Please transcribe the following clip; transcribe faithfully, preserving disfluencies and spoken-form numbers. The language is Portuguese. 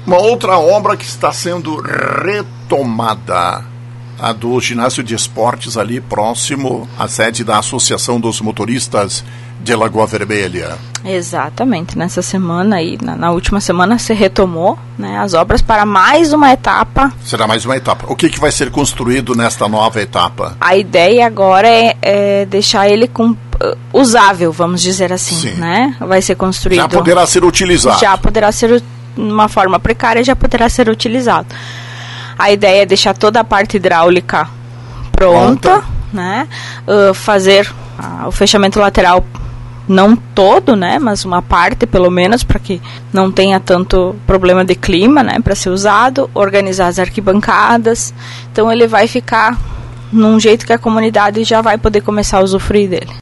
Uma outra obra que está sendo retomada, a do ginásio de esportes ali próximo à sede da Associação dos Motoristas de Lagoa Vermelha. Exatamente, nessa semana aí, na, na última semana se retomou, né, as obras para mais uma etapa. Será mais uma etapa. O que, que vai ser construído nesta nova etapa? A ideia agora é, é deixar ele com, uh, usável, vamos dizer assim, Sim. né? Vai ser construído. Já poderá ser utilizado. Já poderá ser, de uma forma precária, já poderá ser utilizado. A ideia é deixar toda a parte hidráulica pronta, pronta. né? Uh, fazer uh, o fechamento lateral, não todo, né? Mas uma parte, pelo menos, para que não tenha tanto problema de clima, né? Para ser usado, organizar as arquibancadas. Então ele vai ficar num jeito que a comunidade já vai poder começar a usufruir dele.